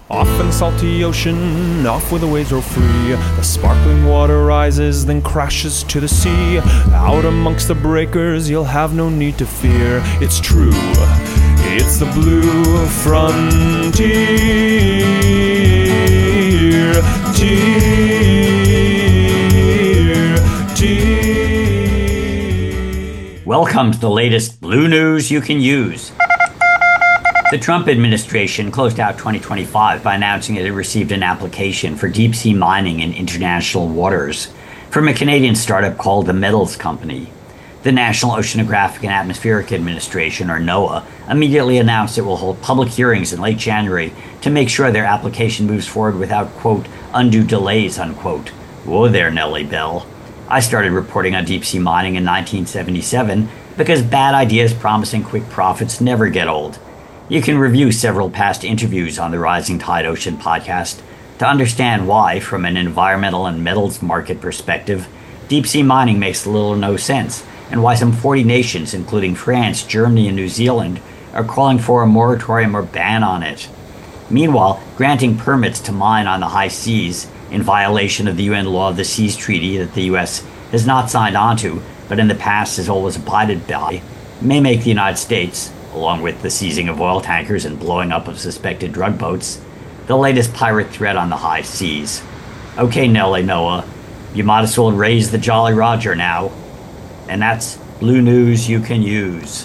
Off in the salty ocean, off where the waves roll free. The sparkling water rises, then crashes to the sea. Out amongst the breakers, you'll have no need to fear. It's true, it's the blue frontier. Welcome to the latest Blue News you can use. The Trump administration closed out 2025 by announcing that it received an application for deep-sea mining in international waters from a Canadian startup called the Metals Company. The National Oceanographic and Atmospheric Administration, or NOAA, immediately announced it will hold public hearings in late January to make sure their application moves forward without, quote, undue delays, unquote. Whoa there, Nellie Bell. I started reporting on deep-sea mining in 1977 because bad ideas promising quick profits never get old. You can review several past interviews on the Rising Tide Ocean podcast to understand why, from an environmental and metals market perspective, deep-sea mining makes little or no sense, and why some 40 nations, including France, Germany, and New Zealand, are calling for a moratorium or ban on it. Meanwhile, granting permits to mine on the high seas, in violation of the UN Law of the Seas Treaty that the U.S. has not signed onto, but in the past has always abided by, may make the United States, along with the seizing of oil tankers and blowing up of suspected drug boats, the latest pirate threat on the high seas. Okay, Nellie Noah, you might as well raise the Jolly Roger now. And that's Blue News you can use.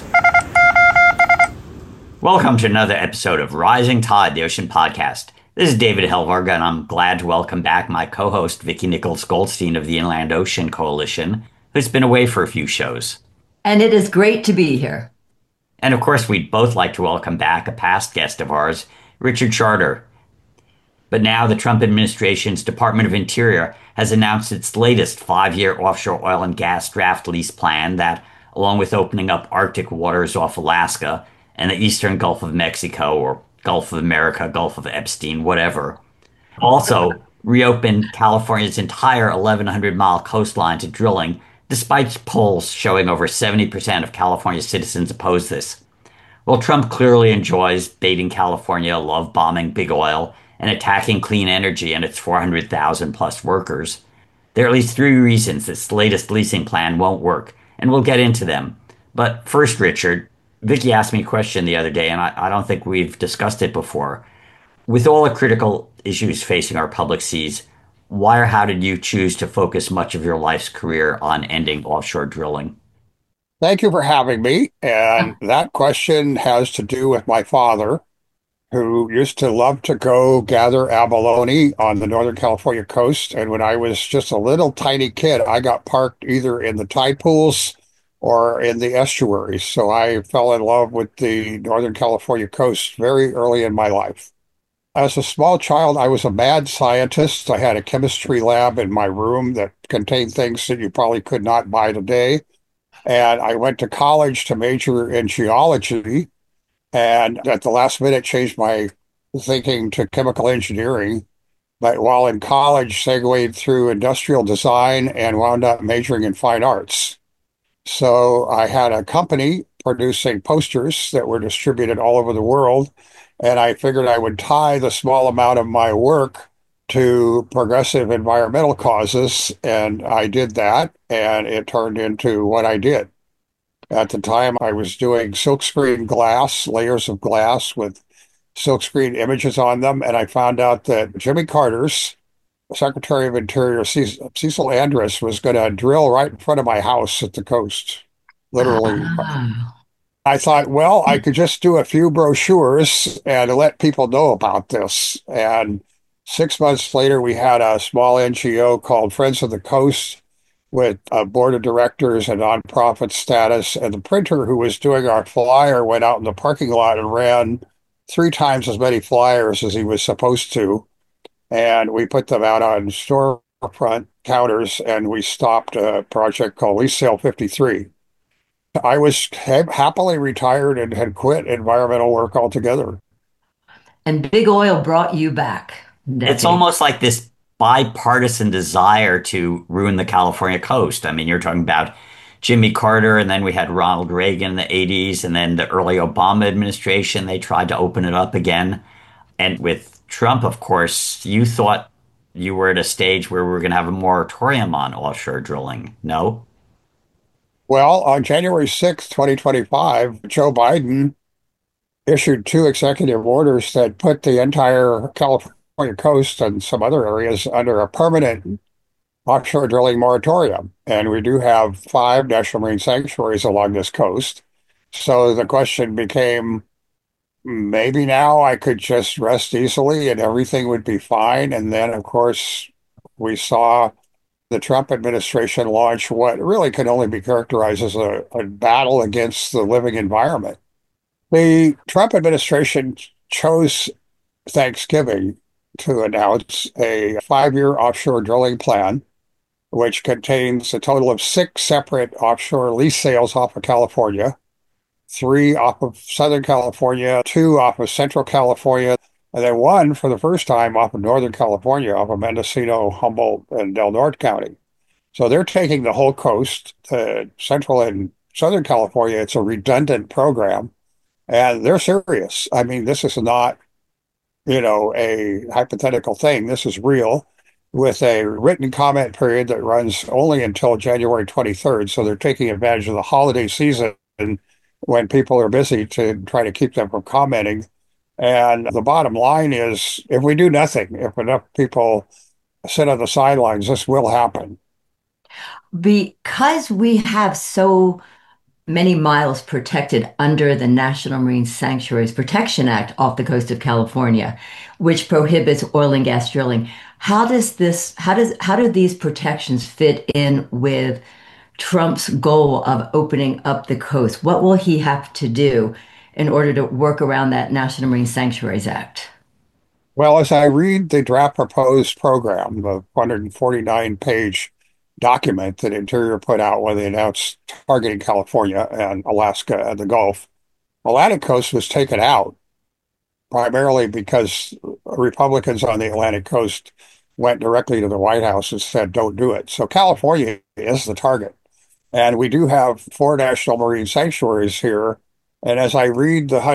Welcome to another episode of Rising Tide, the Ocean Podcast. This is David Helvarga, and I'm glad to welcome back my co-host, Vicki Nichols-Goldstein of the Inland Ocean Coalition, who's been away for a few shows. And it is great to be here. And of course, we'd both like to welcome back a past guest of ours, Richard Charter. But now the Trump administration's Department of Interior has announced its latest 5-year offshore oil and gas draft lease plan that, along with opening up Arctic waters off Alaska and the eastern Gulf of Mexico, or Gulf of America, Gulf of Epstein, whatever, also reopened California's entire 1,100-mile coastline to drilling, despite polls showing over 70% of California citizens oppose this. Well, Trump clearly enjoys baiting California, love-bombing big oil, and attacking clean energy and its 400,000 plus workers. There are at least 3 reasons this latest leasing plan won't work, and we'll get into them. But first, Richard, Vicki asked me a question the other day, and I don't think we've discussed it before. With all the critical issues facing our public seas, why or how did you choose to focus much of your life's career on ending offshore drilling? Thank you for having me. And that question has to do with my father, who used to love to go gather abalone on the Northern California coast. And when I was just a little tiny kid, I got parked either in the tide pools or in the estuaries. So I fell in love with the Northern California coast very early in my life. As a small child, I was a mad scientist. I had a chemistry lab in my room that contained things that you probably could not buy today. And I went to college to major in geology, and at the last minute changed my thinking to chemical engineering. But while in college, segued through industrial design and wound up majoring in fine arts. So I had a company producing posters that were distributed all over the world, and I figured I would tie the small amount of my work to progressive environmental causes, and I did that, and it turned into what I did. At the time, I was doing silkscreen glass, layers of glass with silkscreen images on them, and I found out that Jimmy Carter's Secretary of Interior, Cecil Andrus, was going to drill right in front of my house at the coast, literally. I thought, well, I could just do a few brochures and let people know about this. And 6 months later, we had a small NGO called Friends of the Coast with a board of directors and nonprofit status. And the printer who was doing our flyer went out in the parking lot and ran 3 times as many flyers as he was supposed to. And we put them out on storefront counters, and we stopped a project called Lease Sale 53. I was happily retired and had quit environmental work altogether. And big oil brought you back. It's almost like this bipartisan desire to ruin the California coast. I mean, you're talking about Jimmy Carter, and then we had Ronald Reagan in the 80s, and then the early Obama administration, they tried to open it up again. And with Trump, of course, you thought you were at a stage where we were going to have a moratorium on offshore drilling. No? Well, on January 6th, 2025, Joe Biden issued two executive orders that put the entire California coast and some other areas under a permanent offshore drilling moratorium. And we do have five national marine sanctuaries along this coast. So the question became, maybe now I could just rest easily and everything would be fine. And then, of course, we saw the Trump administration launch what really can only be characterized as a battle against the living environment. The Trump administration chose Thanksgiving to announce a 5-year offshore drilling plan, which contains a total of 6 separate offshore lease sales off of California, 3 off of Southern California, 2 off of Central California, and then 1 for the first time off of Northern California, off of Mendocino, Humboldt, and Del Norte County. So they're taking the whole coast, Central and Southern California. It's a redundant program, and they're serious. I mean, this is not, a hypothetical thing. This is real with a written comment period that runs only until January 23rd. So they're taking advantage of the holiday season when people are busy to try to keep them from commenting. And the bottom line is, if we do nothing, if enough people sit on the sidelines, this will happen. Because we have so many miles protected under the National Marine Sanctuaries Protection Act off the coast of California, which prohibits oil and gas drilling. How do these protections fit in with Trump's goal of opening up the coast? What will he have to do in order to work around that National Marine Sanctuaries Act? Well, as I read the draft proposed program, the 149-page document that Interior put out when they announced targeting California and Alaska and the Gulf, Atlantic coast was taken out primarily because Republicans on the Atlantic coast went directly to the White House and said, don't do it. So California is the target. And we do have 4 national marine sanctuaries here. And as I read the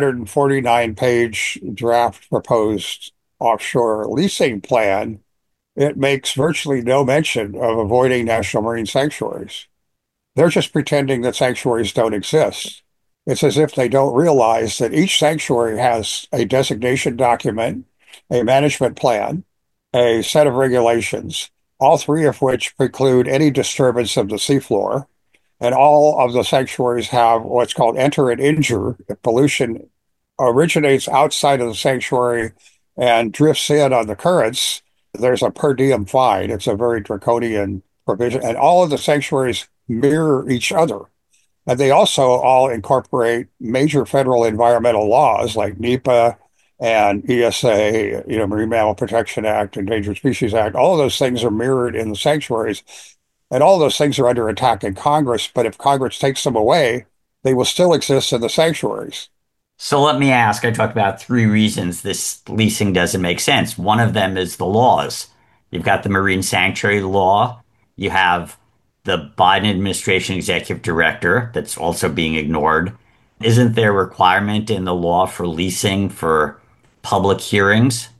149-page draft proposed offshore leasing plan, it makes virtually no mention of avoiding national marine sanctuaries. They're just pretending that sanctuaries don't exist. It's as if they don't realize that each sanctuary has a designation document, a management plan, a set of regulations, all 3 of which preclude any disturbance of the seafloor. And all of the sanctuaries have what's called enter and injure. If pollution originates outside of the sanctuary and drifts in on the currents, there's a per diem fine. It's a very draconian provision. And all of the sanctuaries mirror each other. And they also all incorporate major federal environmental laws like NEPA and ESA, Marine Mammal Protection Act, Endangered Species Act. All of those things are mirrored in the sanctuaries. And all those things are under attack in Congress. But if Congress takes them away, they will still exist in the sanctuaries. So let me ask, I talked about 3 reasons this leasing doesn't make sense. One of them is the laws. You've got the Marine Sanctuary Law. You have the Biden administration executive director that's also being ignored. Isn't there a requirement in the law for leasing for public hearings?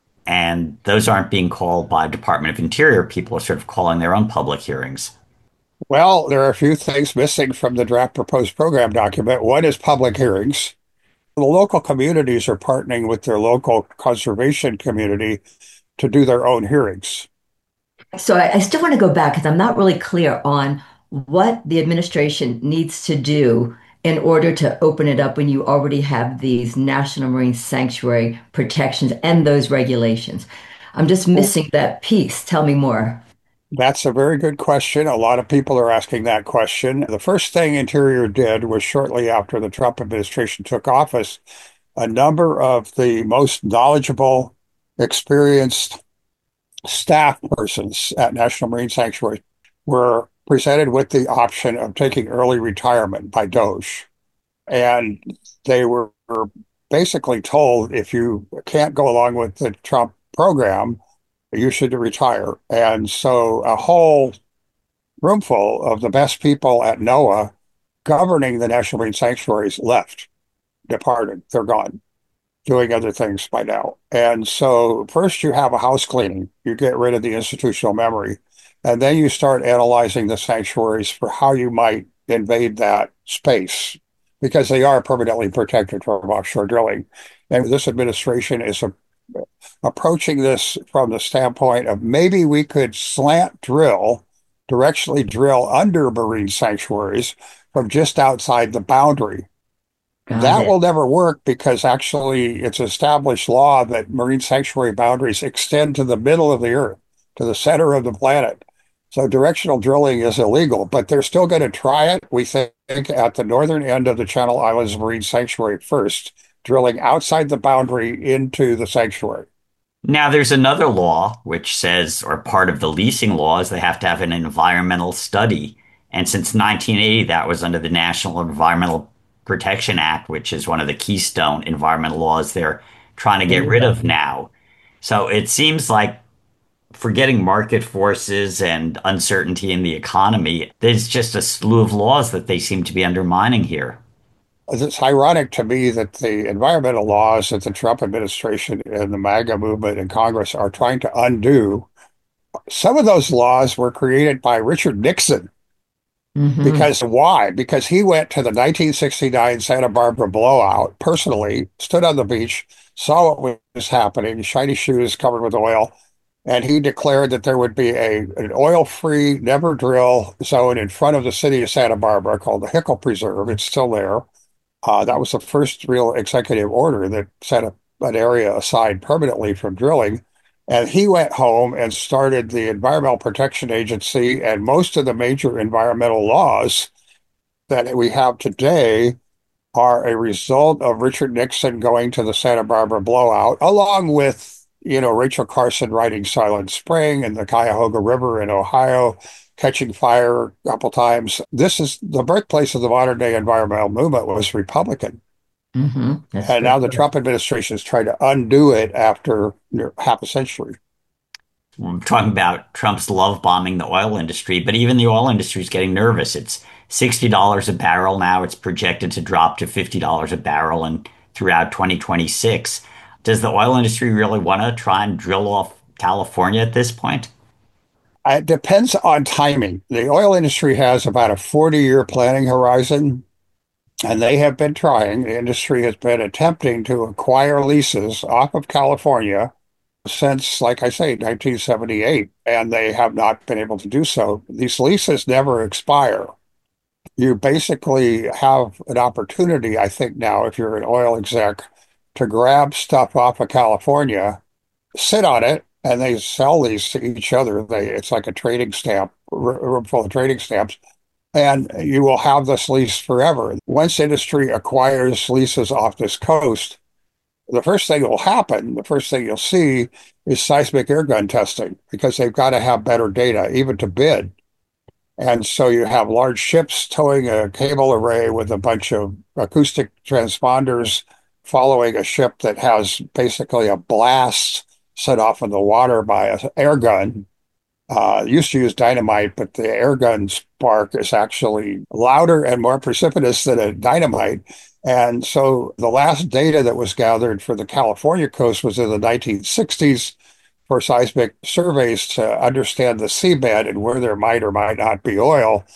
And those aren't being called by Department of Interior. People are sort of calling their own public hearings. Well, there are a few things missing from the draft proposed program document. One is public hearings. The local communities are partnering with their local conservation community to do their own hearings. So I still want to go back because I'm not really clear on what the administration needs to do in order to open it up when you already have these national marine sanctuary protections and those regulations. I'm just missing that piece. Tell me more. That's a very good question. A lot of people are asking that question. The first thing Interior did was shortly after the Trump administration took office, a number of the most knowledgeable, experienced staff persons at National Marine Sanctuary were presented with the option of taking early retirement by DOJ. And they were basically told, if you can't go along with the Trump program, you should retire. And so a whole roomful of the best people at NOAA governing the National Marine Sanctuaries left, departed, they're gone. doing other things by now. And so first you have a house cleaning. You get rid of the institutional memory. And then you start analyzing the sanctuaries for how you might invade that space because they are permanently protected from offshore drilling. And this administration is approaching this from the standpoint of maybe we could slant drill, directionally drill under marine sanctuaries from just outside the boundary. Got That it. will never work because actually it's established law that marine sanctuary boundaries extend to the middle of the earth, to the center of the planet. So directional drilling is illegal, but they're still going to try it, we think, at the northern end of the Channel Islands Marine Sanctuary first, drilling outside the boundary into the sanctuary. Now, there's another law which says, or part of the leasing laws, they have to have an environmental study. And since 1980, that was under the National Environmental Protection Act, which is one of the keystone environmental laws they're trying to There get you rid go. of now. So it seems like forgetting market forces and uncertainty in the economy, there's just a slew of laws that they seem to be undermining here. It's ironic to me that the environmental laws that the Trump administration and the MAGA movement in Congress are trying to undo, some of those laws were created by Richard Nixon. Hmm. Because why? Because he went to the 1969 Santa Barbara blowout personally, stood on the beach, saw what was happening, shiny shoes covered with oil, and he declared that there would be an oil-free, never drill zone in front of the city of Santa Barbara called the Hickle Preserve. It's still there. That was the first real executive order that set an area aside permanently from drilling. And he went home and started the Environmental Protection Agency, and most of the major environmental laws that we have today are a result of Richard Nixon going to the Santa Barbara blowout, along with, Rachel Carson writing Silent Spring and the Cuyahoga River in Ohio catching fire a couple times. This is the birthplace of the modern day environmental movement was Republican. That's And for now the sure. Trump administration is trying to undo it after half a century. We're talking about Trump's love bombing the oil industry, but even the oil industry is getting nervous. It's $60 a barrel now. It's projected to drop to $50 a barrel and throughout 2026. Does the oil industry really want to try and drill off California at this point? It depends on timing. The oil industry has about a 40-year planning horizon, and they have been trying. The industry has been attempting to acquire leases off of California since, like I say, 1978, and they have not been able to do so. These leases never expire. You basically have an opportunity, I think, now, if you're an oil exec, to grab stuff off of California, sit on it, and they sell these to each other. It's like a trading stamp, room full of trading stamps, and you will have this lease forever. Once industry acquires leases off this coast, the first thing that will happen, the first thing you'll see is seismic air gun testing because they've got to have better data, even to bid. And so you have large ships towing a cable array with a bunch of acoustic transponders following a ship that has basically a blast set off in the water by an air gun. Used to use dynamite, but the air gun spark is actually louder and more precipitous than a dynamite. And so the last data that was gathered for the California coast was in the 1960s for seismic surveys to understand the seabed and where there might or might not be oil.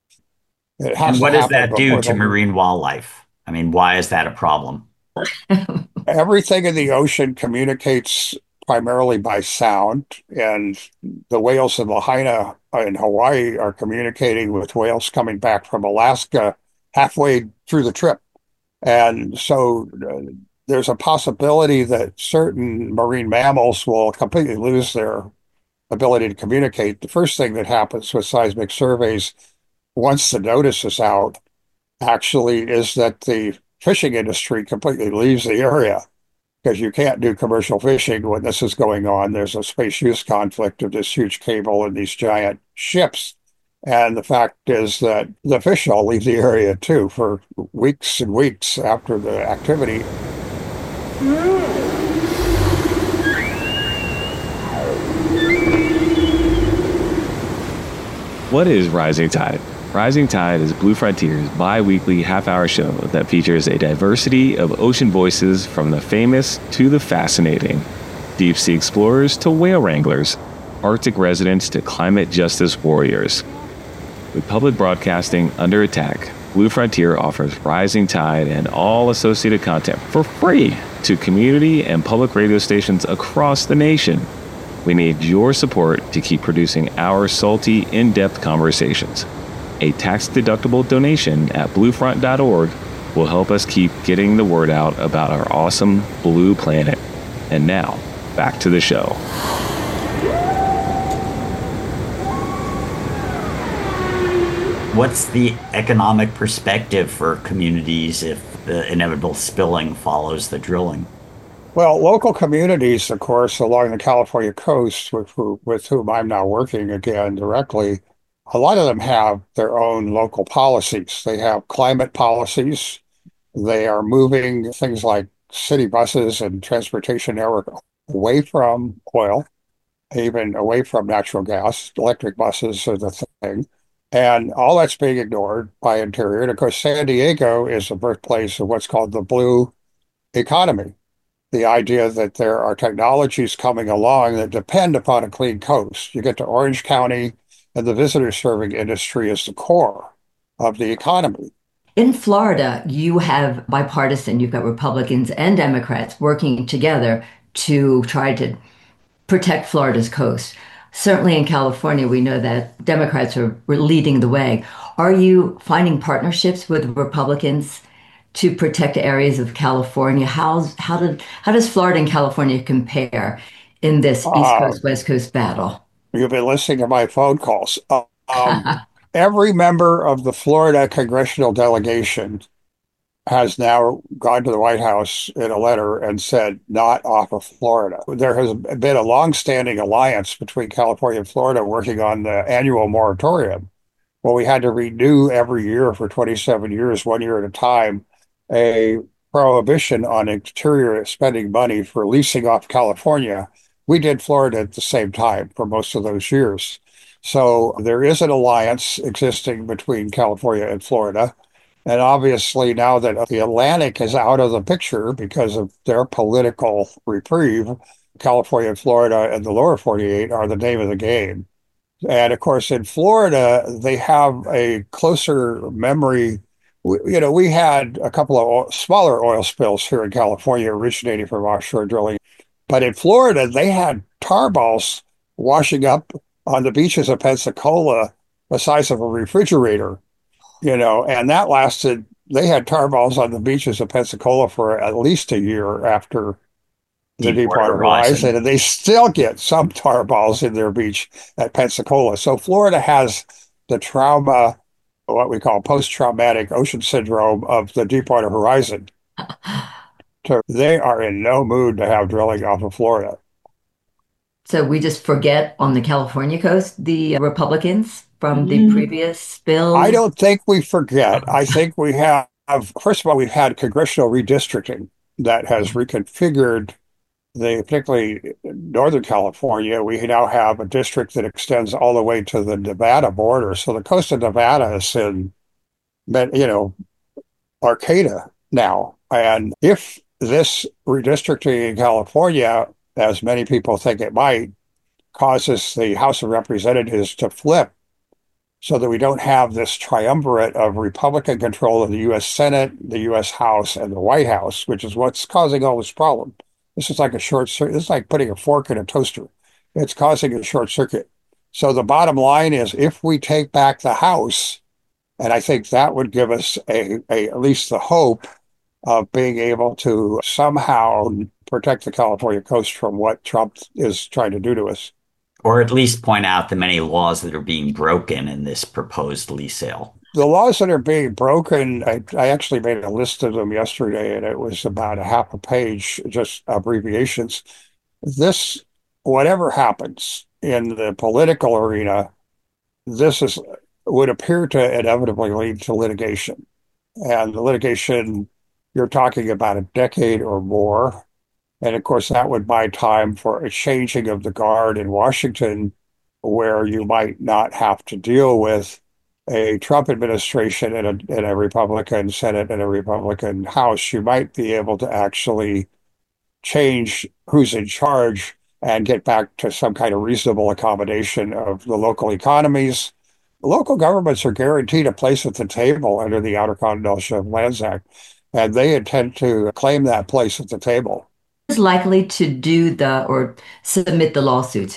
It And has to what does happen that do before to the marine wildlife? I mean, why is that a problem? everything in the ocean communicates primarily by sound, and the whales in Lahaina in Hawaii are communicating with whales coming back from Alaska halfway through the trip. And so there's a possibility that certain marine mammals will completely lose their ability to communicate. The first thing that happens with seismic surveys, once the notice is out, actually is that the fishing industry completely leaves the area because you can't do commercial fishing when this is going on. There's a space use conflict of this huge cable and these giant ships. And the fact is that the fish all leave the area too for weeks and weeks after the activity. What is rising tide? Rising Tide is Blue Frontier's bi-weekly half-hour show that features a diversity of ocean voices from the famous to the fascinating, deep-sea explorers to whale wranglers, Arctic residents to climate justice warriors. With public broadcasting under attack, Blue Frontier offers Rising Tide and all associated content for free to community and public radio stations across the nation. We need your support to keep producing our salty, in-depth conversations. A tax-deductible donation at bluefront.org will help us keep getting the word out about our awesome blue planet. And now, back to the show. What's the economic perspective for communities if the inevitable spilling follows the drilling? Well, local communities, of course, along the California coast, with whom I'm now working again directly, a lot of them have their own local policies. They have climate policies. They are moving things like city buses and transportation network away from oil, even away from natural gas. Electric buses are the thing. And all that's being ignored by Interior. And of course, San Diego is the birthplace of what's called the blue economy. The idea that there are technologies coming along that depend upon a clean coast. You get to Orange County, and the visitor serving industry is the core of the economy. In Florida, you have bipartisan, you've got Republicans and Democrats working together to try to protect Florida's coast. Certainly in California, we know that Democrats are leading the way. Are you finding partnerships with Republicans to protect areas of California? How does Florida and California compare in this East Coast, West Coast battle? You've been listening to my phone calls. Every member of the Florida congressional delegation has now gone to the White House in a letter and said, not off of Florida. There has been a longstanding alliance between California and Florida working on the annual moratorium. Well, we had to renew every year for 27 years, 1 year at a time, a prohibition on Interior spending money for leasing off California. We did Florida at the same time for most of those years. So there is an alliance existing between California and Florida. And obviously, now that the Atlantic is out of the picture because of their political reprieve, California and Florida and the lower 48 are the name of the game. And of course, in Florida, they have a closer memory. We had a couple of smaller oil spills here in California originating from offshore drilling. But in Florida, they had tar balls washing up on the beaches of Pensacola the size of a refrigerator. And that lasted, they had tar balls on the beaches of Pensacola for at least a year after the Deepwater Horizon, and they still get some tar balls in their beach at Pensacola. So Florida has the trauma, what we call post-traumatic ocean syndrome of the Deepwater Horizon. They are in no mood to have drilling off of Florida. So we just forget on the California coast, the Republicans from the previous spills? I don't think we forget. I think we have, first of all, we've had congressional redistricting that has reconfigured particularly Northern California. We now have a district that extends all the way to the Nevada border. So the coast of Nevada is in, Arcata now. And if this redistricting in California, as many people think it might, causes the House of Representatives to flip so that we don't have this triumvirate of Republican control of the U.S. Senate, the U.S. House, and the White House, which is what's causing all this problem. This is like a short circuit. This is like putting a fork in a toaster. It's causing a short circuit. So the bottom line is, if we take back the House, and I think that would give us at least the hope of being able to somehow protect the California coast from what Trump is trying to do to us. Or at least point out the many laws that are being broken in this proposed lease sale. The laws that are being broken, I actually made a list of them yesterday, and it was about a half a page, just abbreviations. This, whatever happens in the political arena, would appear to inevitably lead to litigation. And the litigation, you're talking about a decade or more. And of course, that would buy time for a changing of the guard in Washington, where you might not have to deal with a Trump administration and a Republican Senate and a Republican House, you might be able to actually change who's in charge and get back to some kind of reasonable accommodation of the local economies. Local governments are guaranteed a place at the table under the Outer Continental Shelf Lands Act, and they intend to claim that place at the table. Who's likely to do the or submit the lawsuits?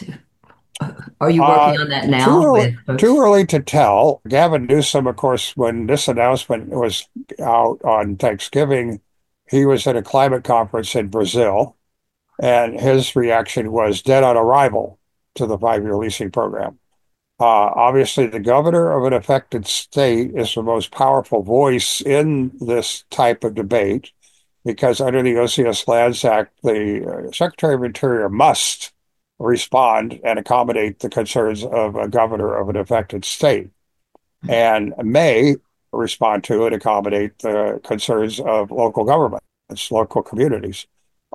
Are you working Uh, on that too now early, with too folks? early to tell. Gavin Newsom, of course, when this announcement was out on Thanksgiving, he was at a climate conference in Brazil, and his reaction was dead on arrival to the 5-year leasing program. Obviously, the governor of an affected state is the most powerful voice in this type of debate because under the OCS Lands Act, the Secretary of Interior must respond and accommodate the concerns of a governor of an affected state and may respond to and accommodate the concerns of local governments, local communities.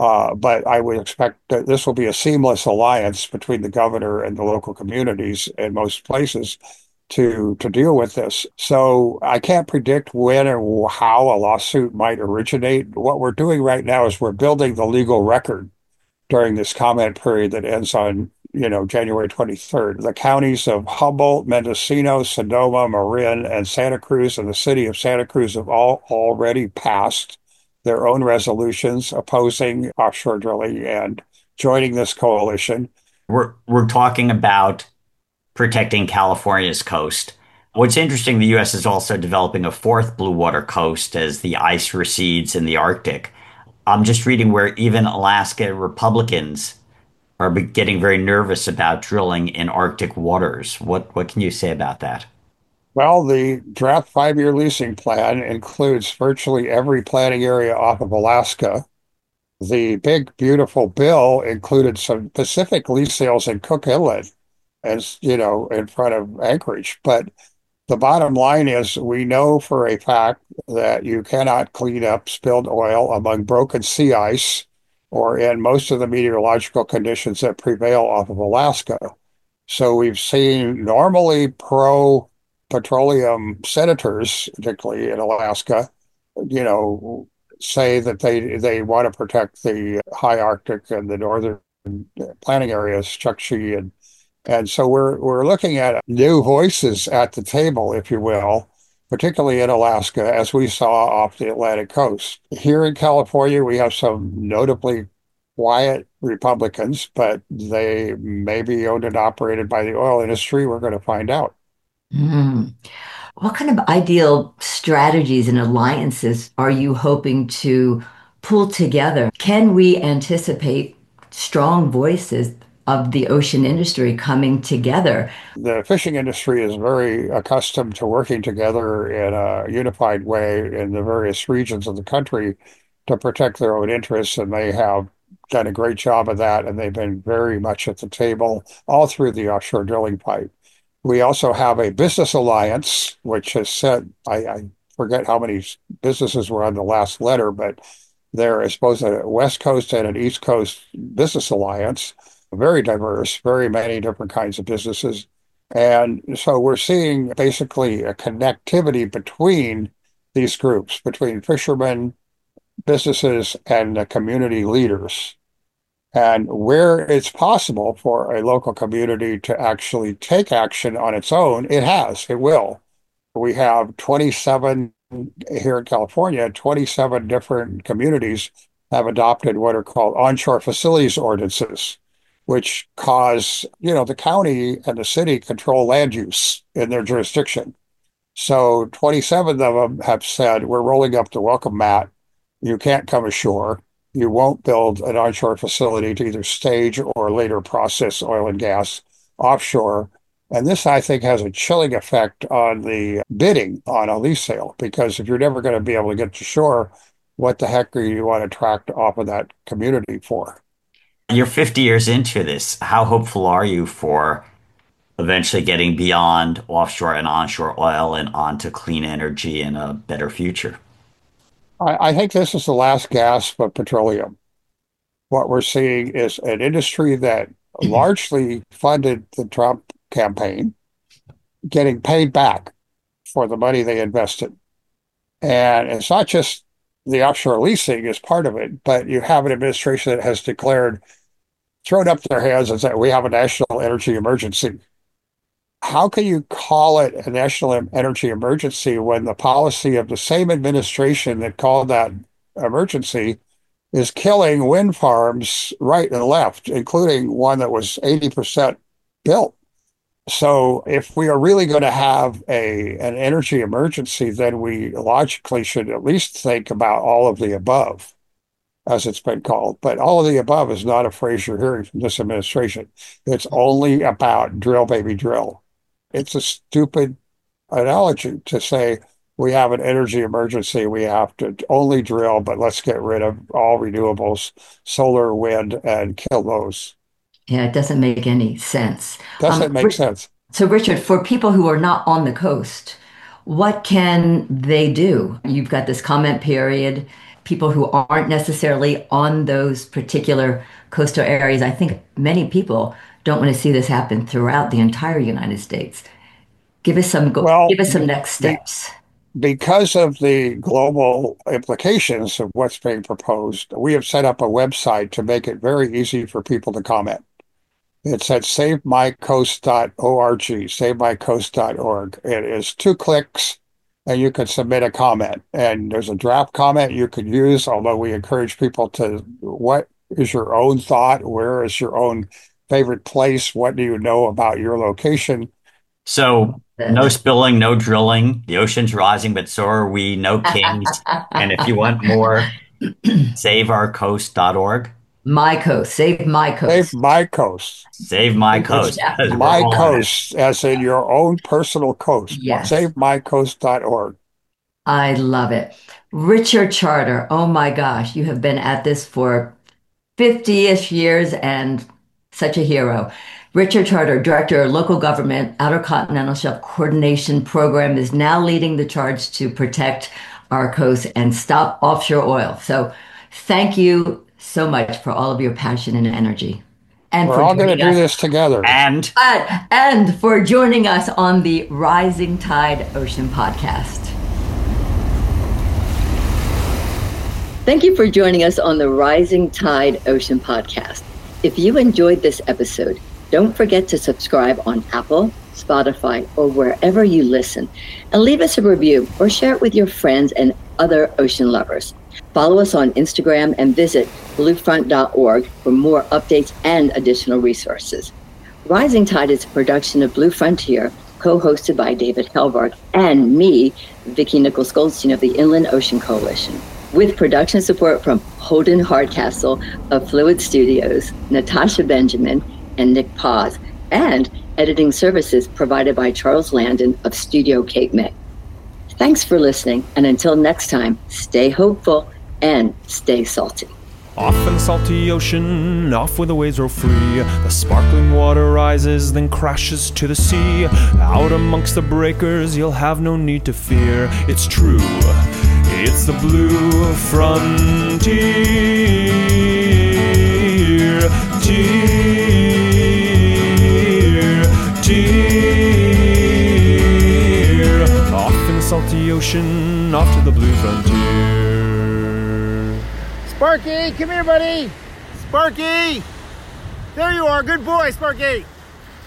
But I would expect that this will be a seamless alliance between the governor and the local communities in most places to deal with this. So I can't predict when or how a lawsuit might originate. What we're doing right now is we're building the legal record during this comment period that ends on January 23rd. The counties of Humboldt, Mendocino, Sonoma, Marin, and Santa Cruz and the city of Santa Cruz have all already passed their own resolutions opposing offshore drilling and joining this coalition. We're talking about protecting California's coast. What's interesting, the U.S. is also developing a fourth blue water coast as the ice recedes in the Arctic. I'm just reading where even Alaska Republicans are getting very nervous about drilling in Arctic waters. What can you say about that? Well, the draft 5-year leasing plan includes virtually every planning area off of Alaska. The big, beautiful bill included some Pacific lease sales in Cook Inlet, as in front of Anchorage. But the bottom line is we know for a fact that you cannot clean up spilled oil among broken sea ice or in most of the meteorological conditions that prevail off of Alaska. So we've seen normally pro petroleum senators, particularly in Alaska, you know, say that they want to protect the high Arctic and the northern planning areas, Chukchi and so we're looking at new voices at the table, if you will, particularly in Alaska, as we saw off the Atlantic coast. Here in California, we have some notably quiet Republicans, but they may be owned and operated by the oil industry. We're going to find out. Hmm. What kind of ideal strategies and alliances are you hoping to pull together? Can we anticipate strong voices of the ocean industry coming together? The fishing industry is very accustomed to working together in a unified way in the various regions of the country to protect their own interests, and they have done a great job of that, and they've been very much at the table all through the offshore drilling pipe. We also have a business alliance, which has said, I forget how many businesses were on the last letter, but there is both a West Coast and an East Coast business alliance, very diverse, very many different kinds of businesses. And so we're seeing basically a connectivity between these groups, between fishermen, businesses, and the community leaders. And where it's possible for a local community to actually take action on its own, it has, it will. We have 27 here in California, 27 different communities have adopted what are called onshore facilities ordinances, which cause, the county and the city control land use in their jurisdiction. So 27 of them have said, we're rolling up the welcome mat. You can't come ashore. You won't build an onshore facility to either stage or later process oil and gas offshore. And this, I think, has a chilling effect on the bidding on a lease sale, because if you're never going to be able to get to shore, what the heck are you want to attract off of that community for? You're 50 years into this. How hopeful are you for eventually getting beyond offshore and onshore oil and onto clean energy and a better future? I think this is the last gasp of petroleum. What we're seeing is an industry that largely funded the Trump campaign getting paid back for the money they invested. And it's not just the offshore leasing is part of it, but you have an administration that has declared, thrown up their hands and said, we have a national energy emergency. How can you call it a national energy emergency when the policy of the same administration that called that emergency is killing wind farms right and left, including one that was 80% built? So if we are really going to have an energy emergency, then we logically should at least think about all of the above, as it's been called. But all of the above is not a phrase you're hearing from this administration. It's only about drill, baby, drill. It's a stupid analogy to say we have an energy emergency. We have to only drill, but let's get rid of all renewables, solar, wind, and kill those. Yeah, it doesn't make any sense. Doesn't make sense. So, Richard, for people who are not on the coast, what can they do? You've got this comment period. People who aren't necessarily on those particular coastal areas, I think many people don't want to see this happen throughout the entire United States. Give us some next steps. Because of the global implications of what's being proposed, we have set up a website to make it very easy for people to comment. It's at savemycoast.org, savemycoast.org. It is 2 clicks, and you can submit a comment. And there's a draft comment you could use, although we encourage people to, what is your own thought? Where is your own favorite place? What do you know about your location? So no spilling, no drilling. The ocean's rising, but so are we. No kings. And if you want more, saveourcoast.org. My coast. Save my coast. Save my coast. Save my coast. My coast, as in your own personal coast. Yes. SaveMyCoast.org. I love it. Richard Charter, oh my gosh, you have been at this for 50-ish years and such a hero. Richard Charter, Director of Local Government, Outer Continental Shelf Coordination Program, is now leading the charge to protect our coast and stop offshore oil. So thank you so much for all of your passion and energy. And we're all going to do this together. And for joining us on the Rising Tide Ocean Podcast. Thank you for joining us on the Rising Tide Ocean Podcast. If you enjoyed this episode, don't forget to subscribe on Apple, Spotify, or wherever you listen, and leave us a review or share it with your friends and other ocean lovers. Follow us on Instagram and visit bluefront.org for more updates and additional resources. Rising Tide is a production of Blue Frontier, co-hosted by David Helberg and me, Vicki Nichols-Goldstein of the Inland Ocean Coalition, with production support from Holden Hardcastle of Fluid Studios, Natasha Benjamin, and Nick Paz, and editing services provided by Charles Landon of Studio Cape May. Thanks for listening, and until next time, stay hopeful and stay salty. Off in the salty ocean, off where the waves roll free, the sparkling water rises, then crashes to the sea. Out amongst the breakers, you'll have no need to fear. It's true, it's the blue frontier. Off in the salty ocean, off to the blue frontier. Sparky, come here, buddy. Sparky! There you are. Good boy, Sparky.